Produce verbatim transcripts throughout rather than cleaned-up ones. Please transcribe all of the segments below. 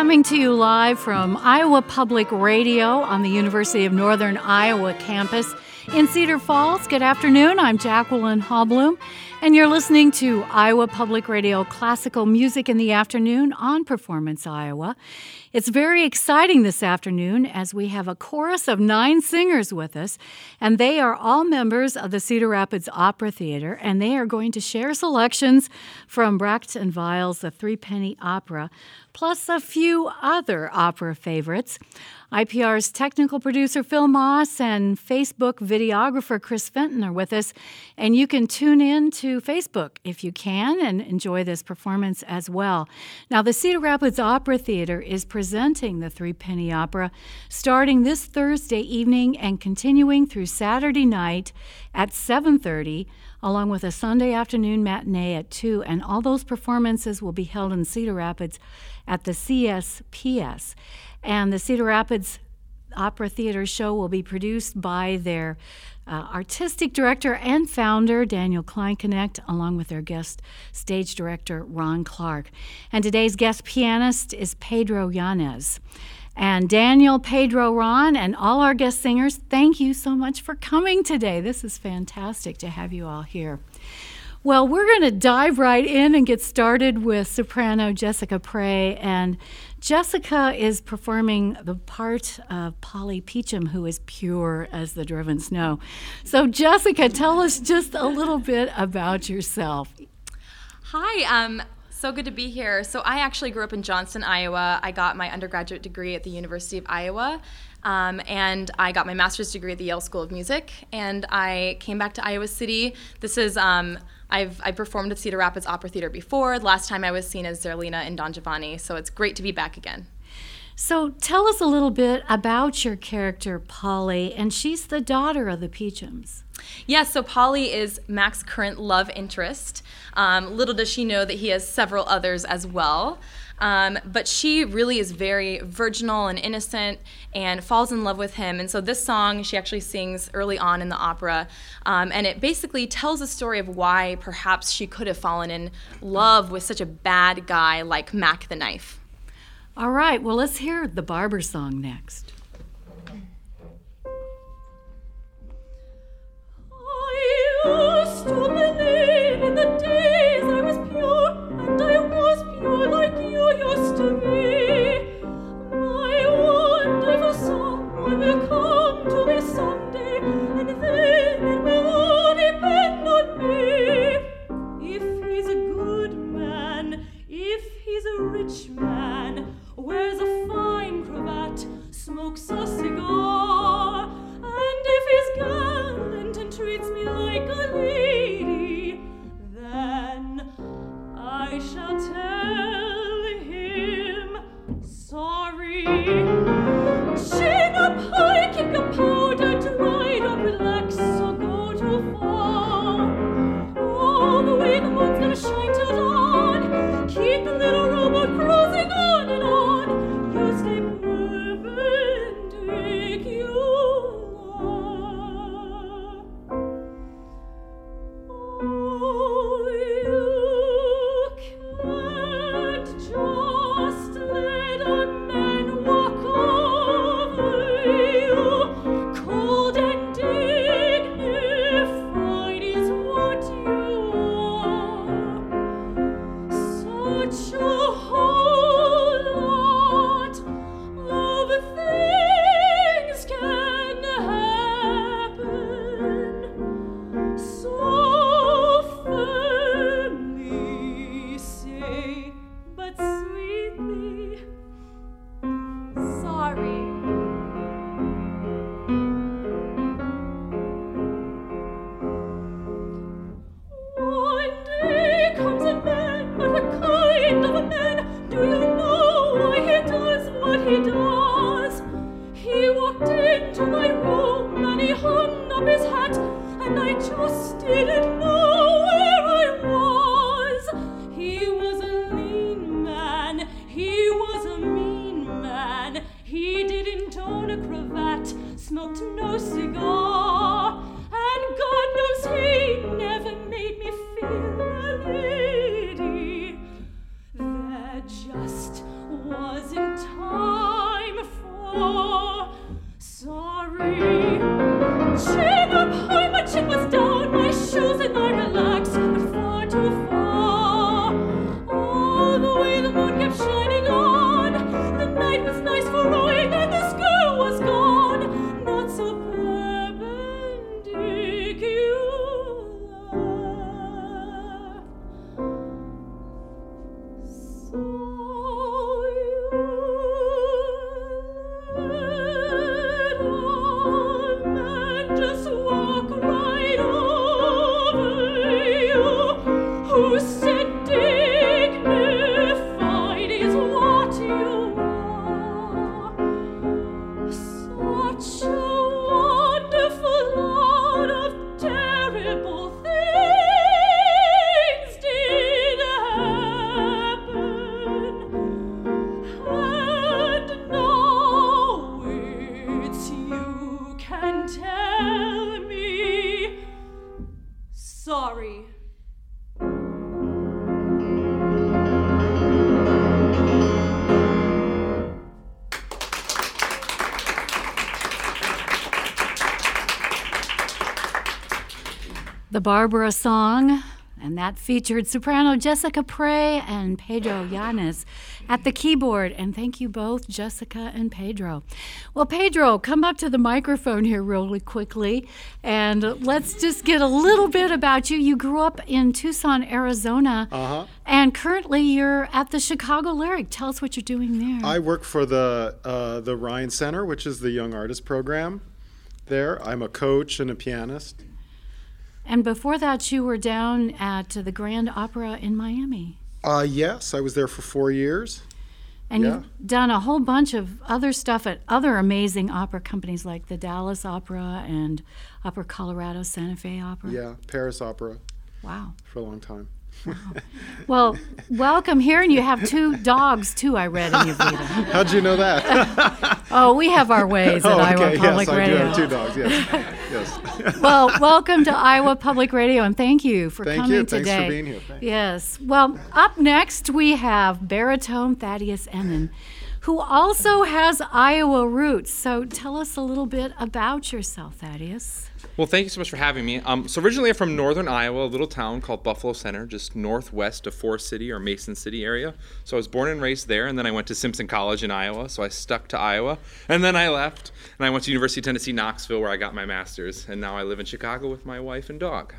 Coming to you live from Iowa Public Radio on the University of Northern Iowa campus in Cedar Falls. Good afternoon. I'm Jacqueline Hallblum, and you're listening to Iowa Public Radio Classical Music in the Afternoon on Performance Iowa. It's very exciting this afternoon as we have a chorus of nine singers with us, and they are all members of the Cedar Rapids Opera Theater, and they are going to share selections from Brecht and Weill's The Threepenny Opera, plus a few other opera favorites. I P R's technical producer Phil Moss and Facebook videographer Chris Fenton are with us, and you can tune in to Facebook if you can and enjoy this performance as well. Now, the Cedar Rapids Opera Theater is presenting the Threepenny Opera starting this Thursday evening and continuing through Saturday night at seven thirty, along with a Sunday afternoon matinee at two, and all those performances will be held in Cedar Rapids at the C S P S. And the Cedar Rapids Opera Theater show will be produced by their uh, artistic director and founder, Daniel Kleinknecht, along with their guest stage director, Ron Clark. And today's guest pianist is Pedro Yanez. And Daniel, Pedro, Ron, and all our guest singers, thank you so much for coming today. This is fantastic to have you all here. Well, we're going to dive right in and get started with soprano Jessica Prey. And Jessica is performing the part of Polly Peachum, who is pure as the driven snow. So, Jessica, tell us just a little bit about yourself. Hi, um, so good to be here. So I actually grew up in Johnston, Iowa. I got my undergraduate degree at the University of Iowa. Um, and I got my master's degree at the Yale School of Music, and I came back to Iowa City. This is, um, I've I performed at Cedar Rapids Opera Theater before. The last time I was seen as Zerlina in Don Giovanni, so it's great to be back again. So tell us a little bit about your character, Polly, and she's the daughter of the Peachums. Yes, yeah, so Polly is Mac's current love interest. Um, little does she know that he has several others as well. Um, but she really is very virginal and innocent and falls in love with him. And so this song she actually sings early on in the opera. Um, and it basically tells a story of why perhaps she could have fallen in love with such a bad guy like Mac the Knife. All right, well, let's hear the Barber song next. I used to believe in the days I was pure, and I was pure like you used to be. My wonderful song will come to me someday, and then it will all depend on me. If he's a good man, if he's a rich man, wears a fine cravat, smokes a cigar, and if he's gallant and treats me like a lady, then I shall tell him sorry. Chin up high, kick a powder, dried up, relax, so go too far. All the way the moon's gonna shine till dawn. Keep the little rowboat cruising on and on. You stay perpendicular. Oh, you can't just let a man walk over you. Cold and dignified is what you are. Such a whole lot of things can happen. So firmly say, but sweetly, sorry. One day comes a man, but what kind of a man? Do you know why he does what he does? He walked into my room and he hung up his hat, and I just didn't know where I was. He was a lean man, he was a mean man. He didn't own a cravat, smoked no cigar, and God knows he never made me feel a lady. There just wasn't sorry. The Barbara Song, and that featured soprano Jessica Prey and Pedro Yanez at the keyboard. And thank you both, Jessica and Pedro. Well, Pedro, come up to the microphone here really quickly, and let's just get a little bit about you. You grew up in Tucson, Arizona, Uh-huh. and currently you're at the Chicago Lyric. Tell us what you're doing there. I work for the uh, the Ryan Center, which is the Young Artist Program there. I'm a coach and a pianist. And before that, you were down at the Grand Opera in Miami. Uh, yes, I was there for four years. And Yeah. you've done a whole bunch of other stuff at other amazing opera companies like the Dallas Opera and Opera Colorado Santa Fe Opera. Yeah, Paris Opera Wow. for a long time. Well, welcome here, and you have two dogs too, I read in your Vita. How'd you know that? Oh, we have our ways at oh, Iowa okay, Public yes, Radio. I do have two dogs, yes. yes. Well, welcome to Iowa Public Radio, and thank you for Thank coming you. today. Thanks for being here. Thanks. Yes. Well, up next we have baritone Thaddeus Emin, who also has Iowa roots. So tell us a little bit about yourself, Thaddeus. Well, thank you so much for having me. Um, so originally I'm from northern Iowa, a little town called Buffalo Center, just northwest of Forest City or Mason City area. So I was born and raised there, and then I went to Simpson College in Iowa, so I stuck to Iowa. And then I left, and I went to University of Tennessee, Knoxville, where I got my master's. And now I live in Chicago with my wife and dog.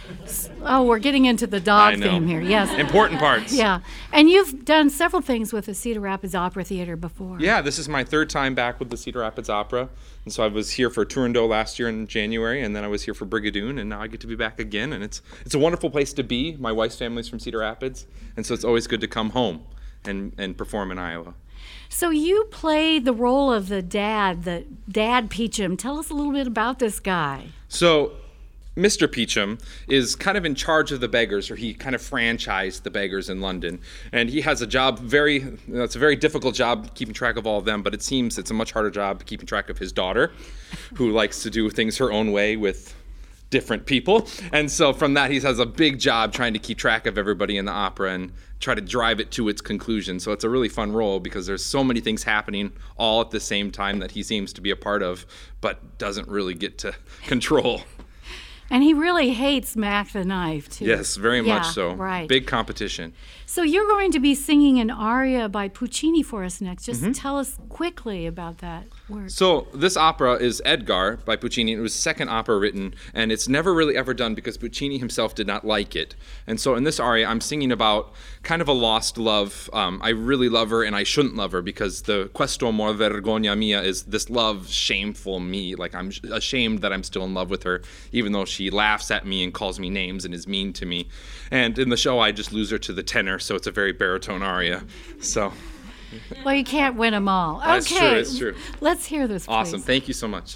Oh, we're getting into the dog I know. theme here. Yes. Important parts. Yeah. And you've done several things with the Cedar Rapids Opera Theater before. Yeah, this is my third time back with the Cedar Rapids Opera. And so I was here for Turandot last year in January, and then I was here for Brigadoon, and now I get to be back again. And it's it's a wonderful place to be. My wife's family's from Cedar Rapids, and so it's always good to come home and, and perform in Iowa. So you play the role of the dad, the Dad Peachum. Tell us a little bit about this guy. So Mister Peachum is kind of in charge of the beggars, or he kind of franchised the beggars in London. And he has a job very, you know, it's a very difficult job keeping track of all of them, but it seems it's a much harder job keeping track of his daughter, who likes to do things her own way with different people. And so from that, he has a big job trying to keep track of everybody in the opera and try to drive it to its conclusion. So it's a really fun role because there's so many things happening all at the same time that he seems to be a part of, but doesn't really get to control. And he really hates Mac the Knife, too. Yes, very Yeah, much so. Right. Big competition. So you're going to be singing an aria by Puccini for us next. Just Mm-hmm. tell us quickly about that work. So this opera is Edgar by Puccini. It was the second opera written, and it's never really ever done because Puccini himself did not like it. And so in this aria, I'm singing about kind of a lost love. Um, I really love her, and I shouldn't love her because the questo amor vergogna mia is this love, shameful me. Like I'm ashamed that I'm still in love with her, even though she laughs at me and calls me names and is mean to me. And in the show, I just lose her to the tenor, so it's a very baritone aria. So Well, you can't win them all. That's okay. true, it's true. Let's hear this, please. awesome. Thank you so much.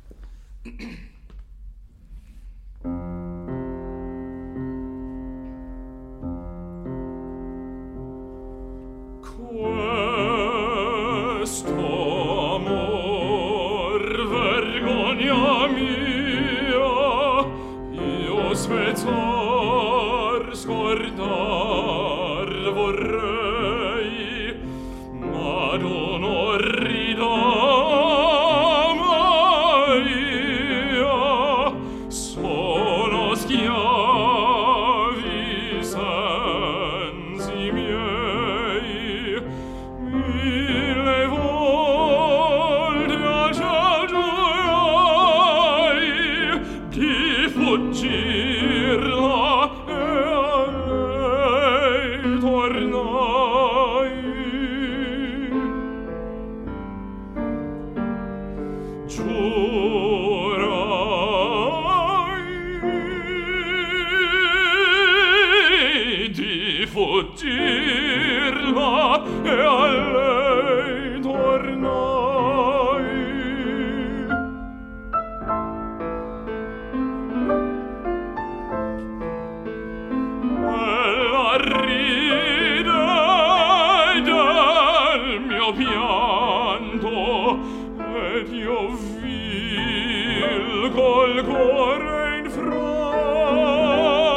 Questo amor vergogna mia, io spezzar, scordar vorrei, ma non orrida Maria, sono schiavi sensi miei, mille volte acciaggiai di fuggirla e a lei tornai. Giurai di fuggirla e a lei tornai. Ella ride del mio pianto ed io vil col cuore in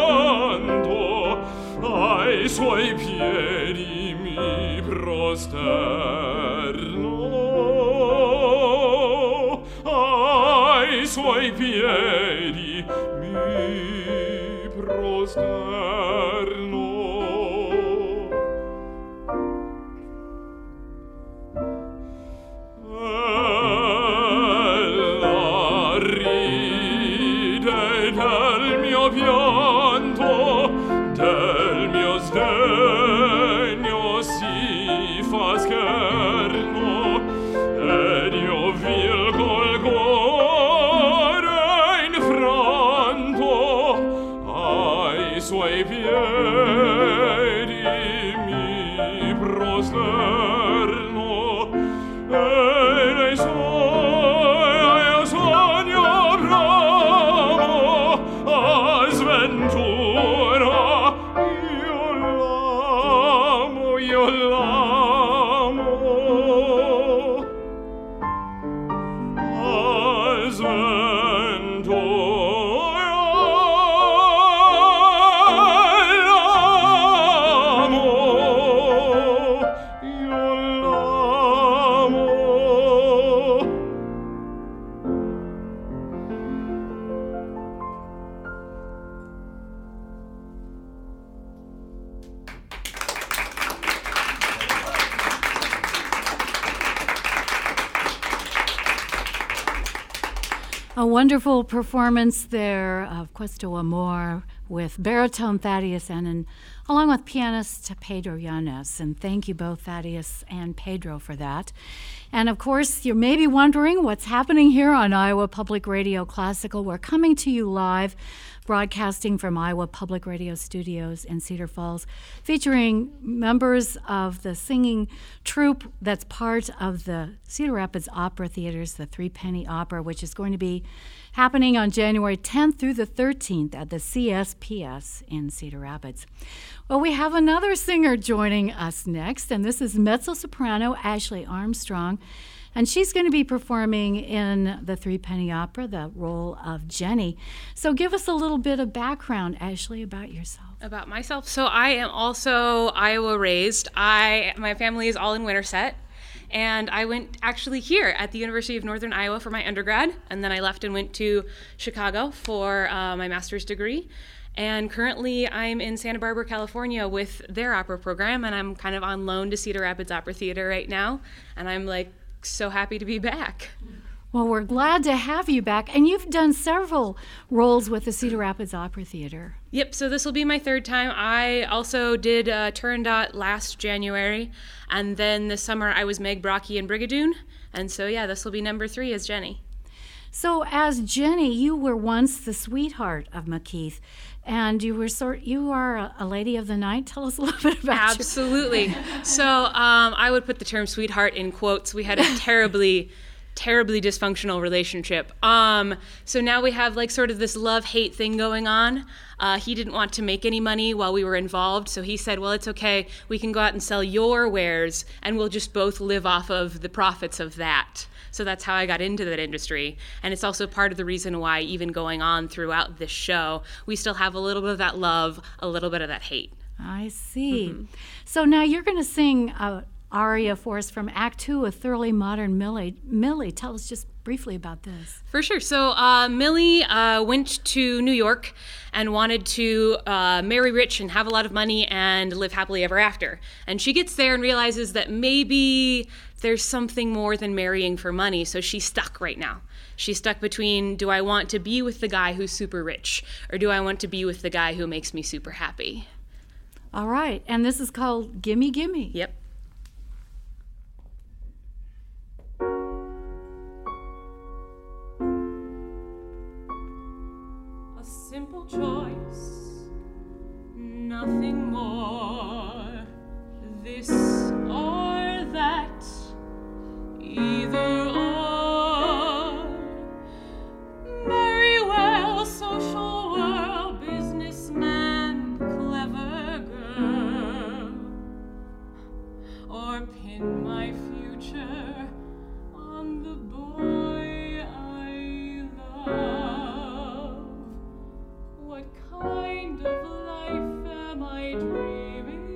suoi piedi mi prosterno, ai suoi piedi mi prosterno. Ella ride del mio pianto, del mio sdegno si fa scherno, ed io vil col cuore infranto ai suoi piedi mi prosterno, e nei suoi sogno bramo a sventura io l'amo, io l'amo a sventura l'amo, io l'amo. A wonderful performance there of Questo Amor with baritone Thaddeus Ennen, along with pianist Pedro Llanes. And thank you both, Thaddeus and Pedro, for that. And of course, you may be wondering what's happening here on Iowa Public Radio Classical. We're coming to you live, broadcasting from Iowa Public Radio Studios in Cedar Falls, featuring members of the singing troupe that's part of the Cedar Rapids Opera Theaters, the Three Penny Opera, which is going to be happening on January tenth through the thirteenth at the C S P S in Cedar Rapids. Well, we have another singer joining us next, and this is mezzo-soprano Ashley Armstrong. And she's going to be performing in the Three Penny Opera, the role of Jenny. So give us a little bit of background, Ashley, about yourself. About myself. So I am also Iowa raised. I my family is all in Winterset. And I went actually here at the University of Northern Iowa for my undergrad. And then I left and went to Chicago for uh, my master's degree. And currently I'm in Santa Barbara, California with their opera program. And I'm kind of on loan to Cedar Rapids Opera Theater right now. And I'm like so happy to be back. Well, we're glad to have you back. And you've done several roles with the Cedar Rapids Opera Theater. Yep, so this will be my third time. I also did uh, Turandot last January, and then this summer I was Meg Brockie in Brigadoon, and so yeah, this will be number three as Jenny. So as Jenny, you were once the sweetheart of McKeith, and you were sort you are a, a lady of the night. Tell us a little bit about Absolutely. you. So um, I would put the term sweetheart in quotes. We had a terribly terribly dysfunctional relationship. Um, so now we have like sort of this love-hate thing going on. Uh, he didn't want to make any money while we were involved, so he said, well, it's okay. We can go out and sell your wares, and we'll just both live off of the profits of that. So that's how I got into that industry. And it's also part of the reason why, even going on throughout this show, we still have a little bit of that love, a little bit of that hate. I see. Mm-hmm. So now you're going to sing uh, aria for us from Act Two, A Thoroughly Modern Millie. Millie, tell us just briefly about this. For sure. So uh, Millie uh, went to New York and wanted to uh, marry rich and have a lot of money and live happily ever after. And she gets there and realizes that maybe there's something more than marrying for money, so she's stuck right now. She's stuck between, do I want to be with the guy who's super rich, or do I want to be with the guy who makes me super happy? All right, and this is called Gimme Gimme. Yep. A simple choice, nothing more, this or that, either or. Very well, social world, businessman, clever girl, or pin my future on the boy I love. What kind of life am I dreaming?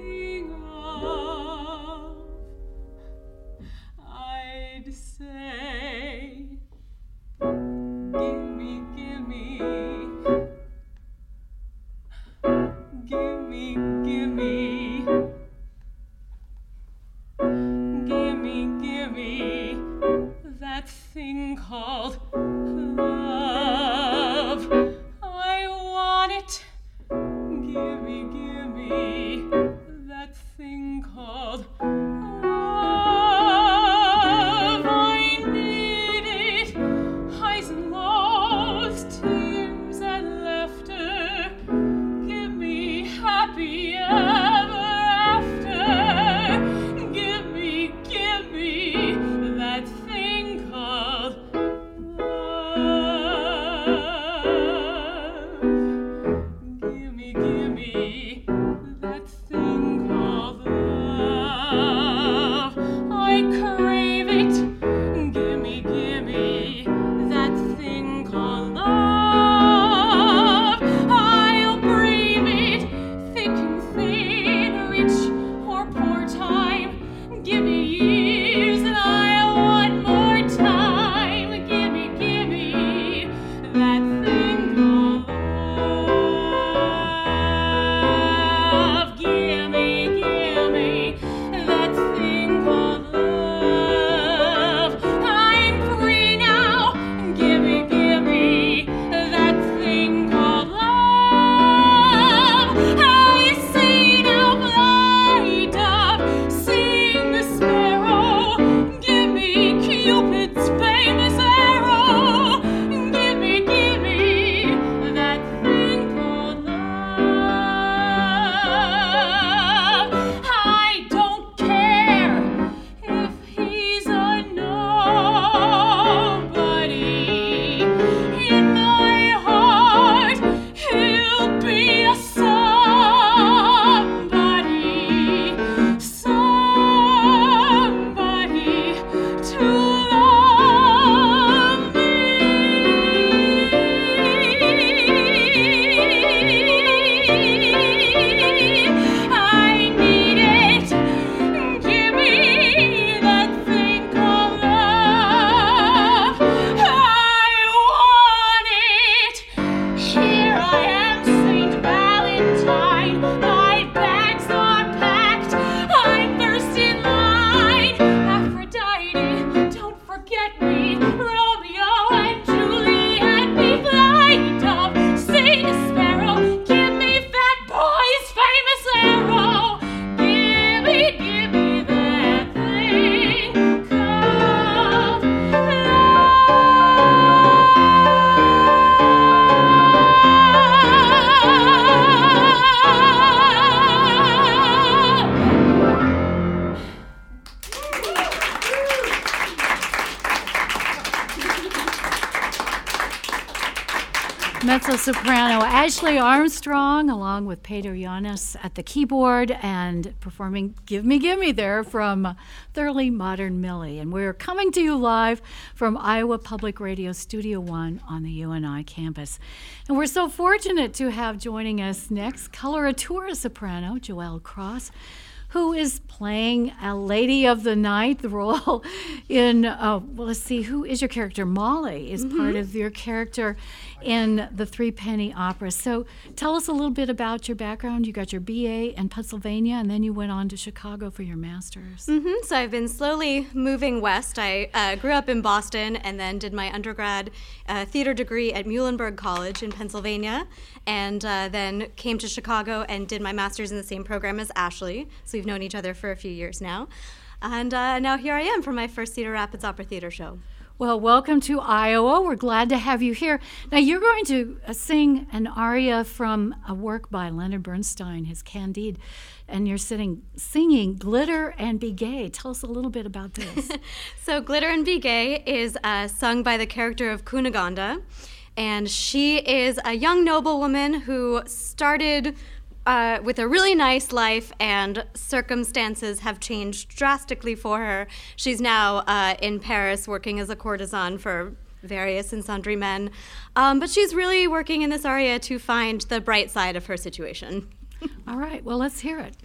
soprano Ashley Armstrong, along with Peter Yanis at the keyboard and performing Give Me, Give Me there from Thoroughly Modern Millie. And we're coming to you live from Iowa Public Radio Studio One on the U N I campus. And we're so fortunate to have joining us next coloratura soprano Joelle Cross, who is playing a Lady of the Night, the role in, uh, well, let's see, who is your character? Molly is mm-hmm. part of your character in the Three Penny Opera. So tell us a little bit about your background. You got your B A in Pennsylvania, and then you went on to Chicago for your master's. Mm-hmm. So I've been slowly moving west. I uh, grew up in Boston and then did my undergrad uh, theater degree at Muhlenberg College in Pennsylvania, and uh, then came to Chicago and did my master's in the same program as Ashley. So we've known each other for a few years now. And uh, now here I am for my first Cedar Rapids Opera Theater show. Well, welcome to Iowa. We're glad to have you here. Now, you're going to uh, sing an aria from a work by Leonard Bernstein, his Candide, and you're sitting, singing Glitter and Be Gay. Tell us a little bit about this. So Glitter and Be Gay is uh, sung by the character of Cunegonde, and she is a young noblewoman who started Uh, with a really nice life, and circumstances have changed drastically for her. She's now uh, in Paris working as a courtesan for various and sundry men. Um, but she's really working in this aria to find the bright side of her situation. All right, well, let's hear it.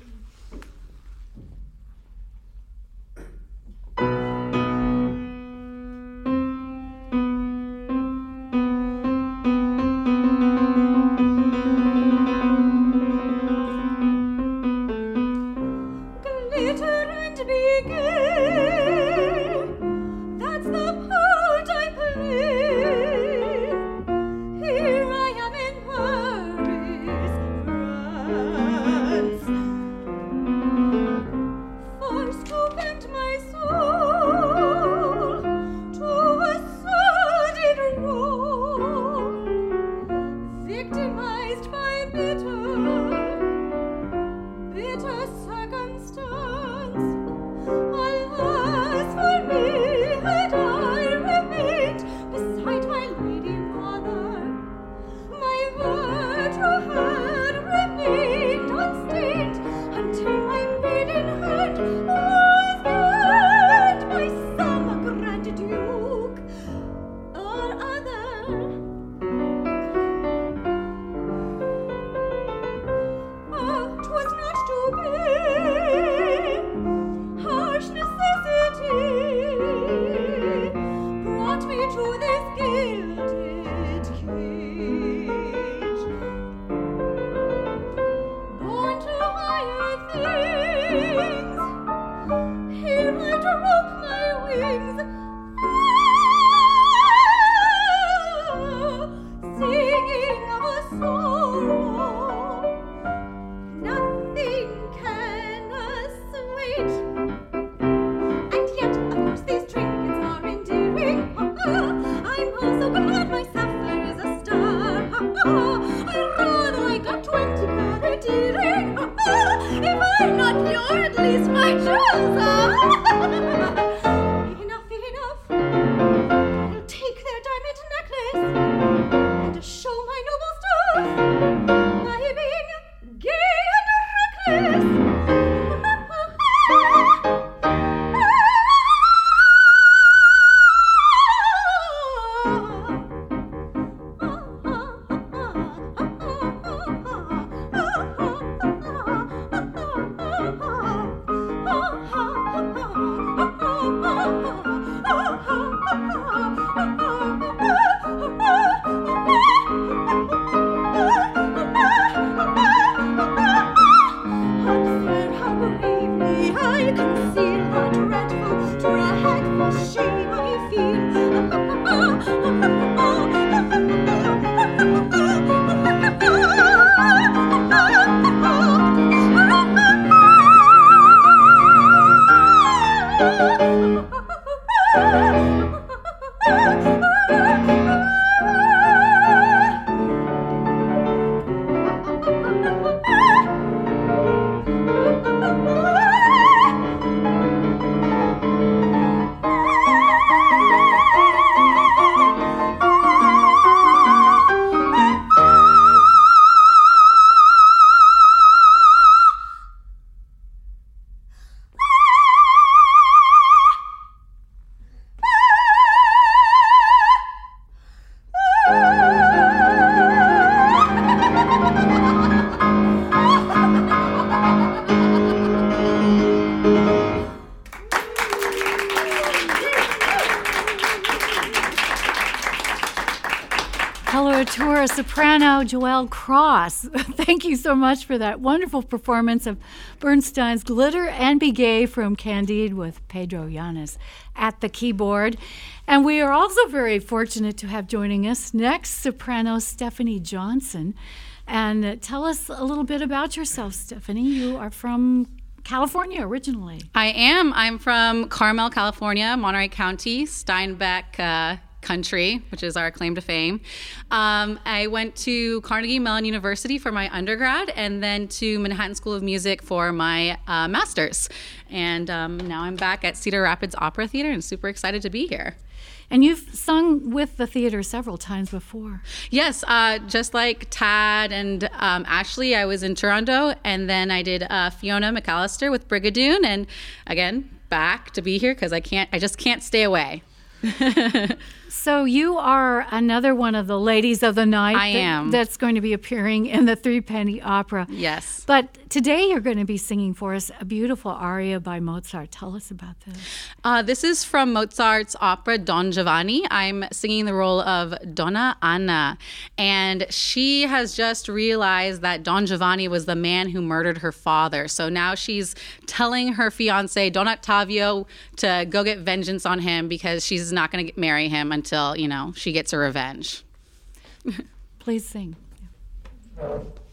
Ha ha ha! tenor soprano Joelle Cross. Thank you so much for that wonderful performance of Bernstein's Glitter and Be Gay from Candide with Pedro Llanes at the keyboard. And we are also very fortunate to have joining us next soprano Stephanie Johnson. And uh, tell us a little bit about yourself, Stephanie. You are from California originally. I am. I'm from Carmel, California, Monterey County, Steinbeck uh, country, which is our claim to fame. Um, I went to Carnegie Mellon University for my undergrad and then to Manhattan School of Music for my uh, master's. And um, now I'm back at Cedar Rapids Opera Theater and super excited to be here. And you've sung with the theater several times before. Yes, uh, just like Tad and um, Ashley, I was in Toronto, and then I did uh, Fiona McAllister with Brigadoon, and again, back to be here because I can't, I just can't stay away. So you are another one of the ladies of the night. I that, am. That's going to be appearing in the Three Penny Opera. Yes. But today you're going to be singing for us a beautiful aria by Mozart. Tell us about this. Uh, this is from Mozart's opera Don Giovanni. I'm singing the role of Donna Anna, and she has just realized that Don Giovanni was the man who murdered her father. So now she's telling her fiance, Don Ottavio, to go get vengeance on him because she's not going to marry him until, you know, she gets her revenge. Please sing. Thank you.